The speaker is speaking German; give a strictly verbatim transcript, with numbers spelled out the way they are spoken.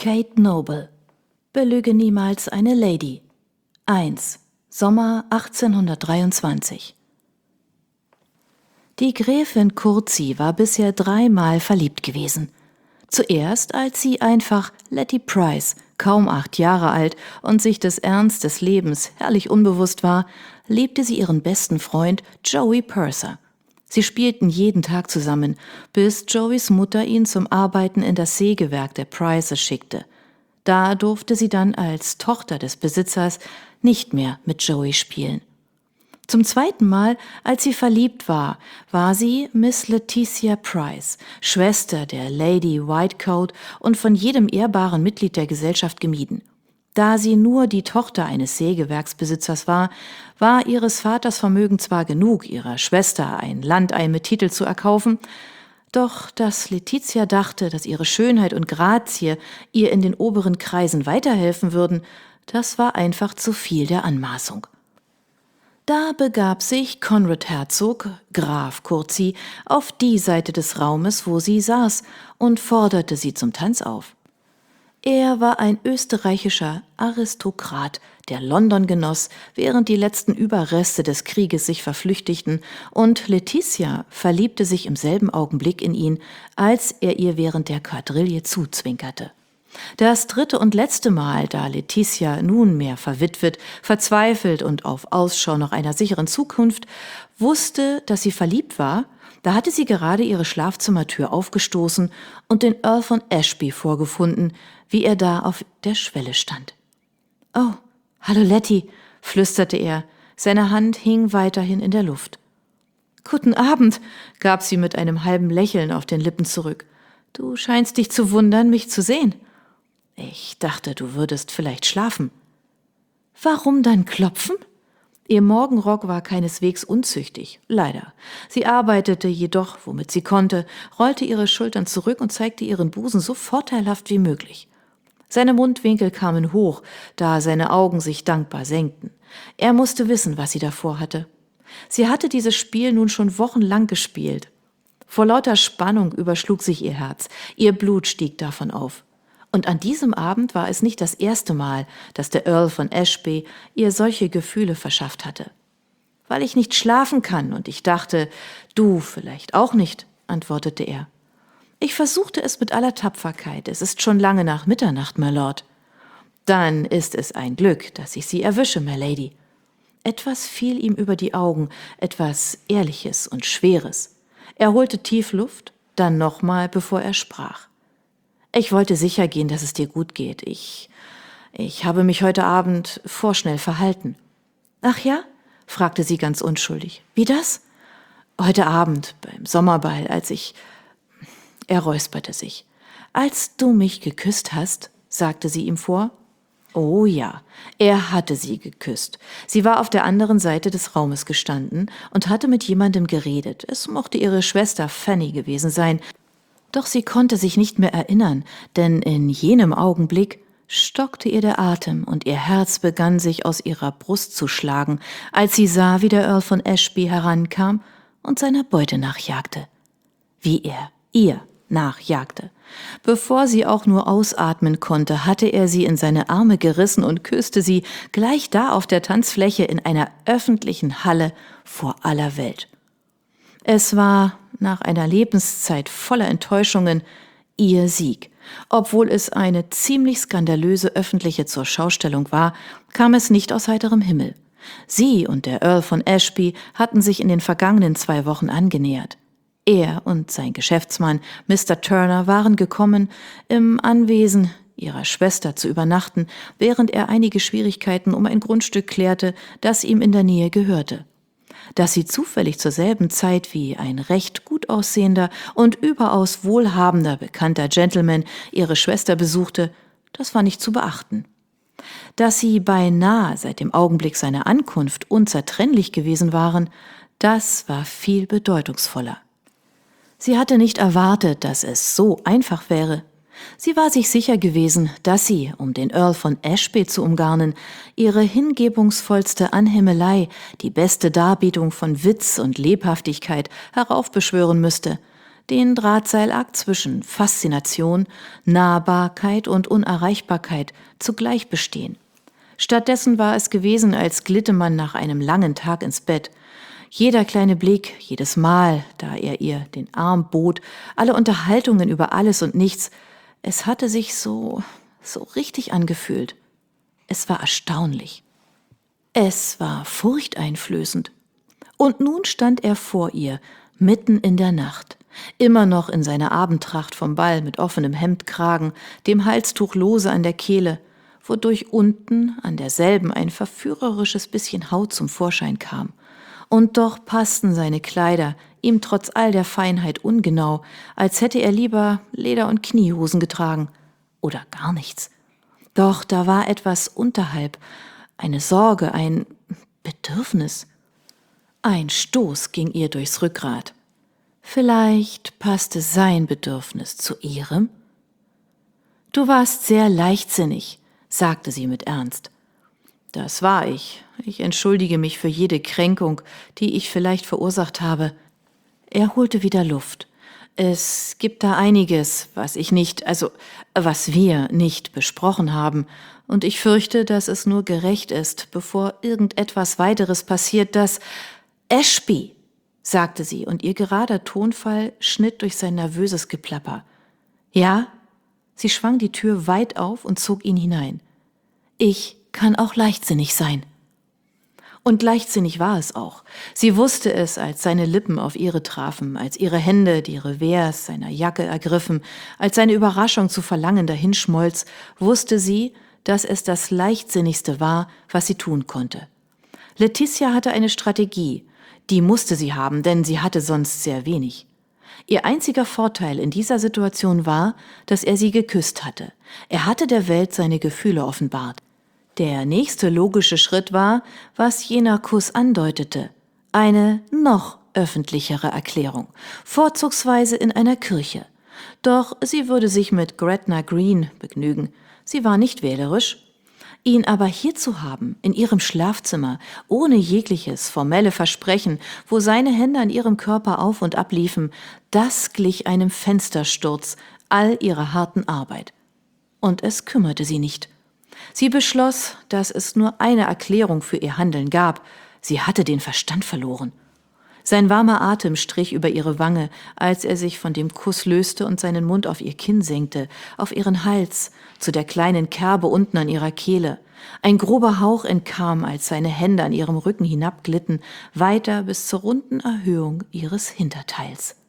Kate Noble. Belüge niemals eine Lady. eins. Sommer achtzehnhundertdreiundzwanzig. Die Gräfin Coetzee war bisher dreimal verliebt gewesen. Zuerst, als sie einfach Letty Price, kaum acht Jahre alt und sich des Ernst des Lebens herrlich unbewusst war, liebte sie ihren besten Freund Joey Purser. Sie spielten jeden Tag zusammen, bis Joeys Mutter ihn zum Arbeiten in das Sägewerk der Prices schickte. Da durfte sie dann als Tochter des Besitzers nicht mehr mit Joey spielen. Zum zweiten Mal, als sie verliebt war, war sie Miss Letitia Price, Schwester der Lady Whitecoat und von jedem ehrbaren Mitglied der Gesellschaft gemieden. Da sie nur die Tochter eines Sägewerksbesitzers war, war ihres Vaters Vermögen zwar genug, ihrer Schwester ein Landei mit Titel zu erkaufen, doch dass Letitia dachte, dass ihre Schönheit und Grazie ihr in den oberen Kreisen weiterhelfen würden, das war einfach zu viel der Anmaßung. Da begab sich Konrad Herzog, Graf Coetzee, auf die Seite des Raumes, wo sie saß, und forderte sie zum Tanz auf. Er war ein österreichischer Aristokrat, der London genoss, während die letzten Überreste des Krieges sich verflüchtigten, und Letitia verliebte sich im selben Augenblick in ihn, als er ihr während der Quadrille zuzwinkerte. Das dritte und letzte Mal, da Letitia nunmehr verwitwet, verzweifelt und auf Ausschau nach einer sicheren Zukunft wusste, dass sie verliebt war, da hatte sie gerade ihre Schlafzimmertür aufgestoßen und den Earl von Ashby vorgefunden, wie er da auf der Schwelle stand. »Oh, hallo Letty«, flüsterte er, seine Hand hing weiterhin in der Luft. »Guten Abend«, gab sie mit einem halben Lächeln auf den Lippen zurück. »Du scheinst dich zu wundern, mich zu sehen.« »Ich dachte, du würdest vielleicht schlafen.« »Warum dann klopfen?« Ihr Morgenrock war keineswegs unzüchtig, leider. Sie arbeitete jedoch, womit sie konnte, rollte ihre Schultern zurück und zeigte ihren Busen so vorteilhaft wie möglich. Seine Mundwinkel kamen hoch, da seine Augen sich dankbar senkten. Er musste wissen, was sie davor hatte. Sie hatte dieses Spiel nun schon wochenlang gespielt. Vor lauter Spannung überschlug sich ihr Herz, ihr Blut stieg davon auf. Und an diesem Abend war es nicht das erste Mal, dass der Earl von Ashby ihr solche Gefühle verschafft hatte. »Weil ich nicht schlafen kann und ich dachte, du vielleicht auch nicht«, antwortete er. »Ich versuchte es mit aller Tapferkeit. Es ist schon lange nach Mitternacht, my Lord.« »Dann ist es ein Glück, dass ich Sie erwische, my Lady.« Etwas fiel ihm über die Augen, etwas Ehrliches und Schweres. Er holte tief Luft, dann nochmal, bevor er sprach. »Ich wollte sicher gehen, dass es dir gut geht. Ich, ich habe mich heute Abend vorschnell verhalten.« »Ach ja?«, fragte sie ganz unschuldig. »Wie das?« »Heute Abend beim Sommerball, als ich...« Er räusperte sich. »Als du mich geküsst hast«, sagte sie ihm vor. Oh ja, er hatte sie geküsst. Sie war auf der anderen Seite des Raumes gestanden und hatte mit jemandem geredet. Es mochte ihre Schwester Fanny gewesen sein, doch sie konnte sich nicht mehr erinnern, denn in jenem Augenblick stockte ihr der Atem und ihr Herz begann sich aus ihrer Brust zu schlagen, als sie sah, wie der Earl von Ashby herankam und seiner Beute nachjagte. Wie er ihr nachjagte. Bevor sie auch nur ausatmen konnte, hatte er sie in seine Arme gerissen und küsste sie gleich da auf der Tanzfläche in einer öffentlichen Halle vor aller Welt. Es war nach einer Lebenszeit voller Enttäuschungen ihr Sieg. Obwohl es eine ziemlich skandalöse öffentliche Zurschaustellung war, kam es nicht aus heiterem Himmel. Sie und der Earl von Ashby hatten sich in den vergangenen zwei Wochen angenähert. Er und sein Geschäftsmann Mister Turner waren gekommen, im Anwesen ihrer Schwester zu übernachten, während er einige Schwierigkeiten um ein Grundstück klärte, das ihm in der Nähe gehörte. Dass sie zufällig zur selben Zeit wie ein recht gut aussehender und überaus wohlhabender bekannter Gentleman ihre Schwester besuchte, das war nicht zu beachten. Dass sie beinahe seit dem Augenblick seiner Ankunft unzertrennlich gewesen waren, das war viel bedeutungsvoller. Sie hatte nicht erwartet, dass es so einfach wäre. Sie war sich sicher gewesen, dass sie, um den Earl von Ashby zu umgarnen, ihre hingebungsvollste Anhimmelei, die beste Darbietung von Witz und Lebhaftigkeit heraufbeschwören müsste. Den Drahtseilakt zwischen Faszination, Nahbarkeit und Unerreichbarkeit zugleich bestehen. Stattdessen war es gewesen, als glitte man nach einem langen Tag ins Bett. Jeder kleine Blick, jedes Mal, da er ihr den Arm bot, alle Unterhaltungen über alles und nichts, es hatte sich so, so richtig angefühlt. Es war erstaunlich. Es war furchteinflößend. Und nun stand er vor ihr, mitten in der Nacht, immer noch in seiner Abendtracht vom Ball mit offenem Hemdkragen, dem Halstuch lose an der Kehle, wodurch unten an derselben ein verführerisches bisschen Haut zum Vorschein kam. Und doch passten seine Kleider ihm trotz all der Feinheit ungenau, als hätte er lieber Leder- und Kniehosen getragen. Oder gar nichts. Doch da war etwas unterhalb, eine Sorge, ein Bedürfnis. Ein Stoß ging ihr durchs Rückgrat. Vielleicht passte sein Bedürfnis zu ihrem? »Du warst sehr leichtsinnig«, sagte sie mit Ernst. »Das war ich. Ich entschuldige mich für jede Kränkung, die ich vielleicht verursacht habe.« Er holte wieder Luft. »Es gibt da einiges, was ich nicht, also was wir nicht besprochen haben, und ich fürchte, dass es nur gerecht ist, bevor irgendetwas weiteres passiert, dass...« »Ashby«, sagte sie, und ihr gerader Tonfall schnitt durch sein nervöses Geplapper. »Ja?« Sie schwang die Tür weit auf und zog ihn hinein. »Ich kann auch leichtsinnig sein.« Und leichtsinnig war es auch. Sie wusste es, als seine Lippen auf ihre trafen, als ihre Hände die Revers seiner Jacke ergriffen, als seine Überraschung zu Verlangen dahinschmolz, wusste sie, dass es das Leichtsinnigste war, was sie tun konnte. Letitia hatte eine Strategie, die musste sie haben, denn sie hatte sonst sehr wenig. Ihr einziger Vorteil in dieser Situation war, dass er sie geküsst hatte. Er hatte der Welt seine Gefühle offenbart. Der nächste logische Schritt war, was jener Kuss andeutete, eine noch öffentlichere Erklärung, vorzugsweise in einer Kirche. Doch sie würde sich mit Gretna Green begnügen. Sie war nicht wählerisch. Ihn aber hier zu haben, in ihrem Schlafzimmer, ohne jegliches formelle Versprechen, wo seine Hände an ihrem Körper auf und ab liefen, das glich einem Fenstersturz all ihrer harten Arbeit. Und es kümmerte sie nicht. Sie beschloss, dass es nur eine Erklärung für ihr Handeln gab. Sie hatte den Verstand verloren. Sein warmer Atem strich über ihre Wange, als er sich von dem Kuss löste und seinen Mund auf ihr Kinn senkte, auf ihren Hals, zu der kleinen Kerbe unten an ihrer Kehle. Ein grober Hauch entkam, als seine Hände an ihrem Rücken hinabglitten, weiter bis zur runden Erhöhung ihres Hinterteils.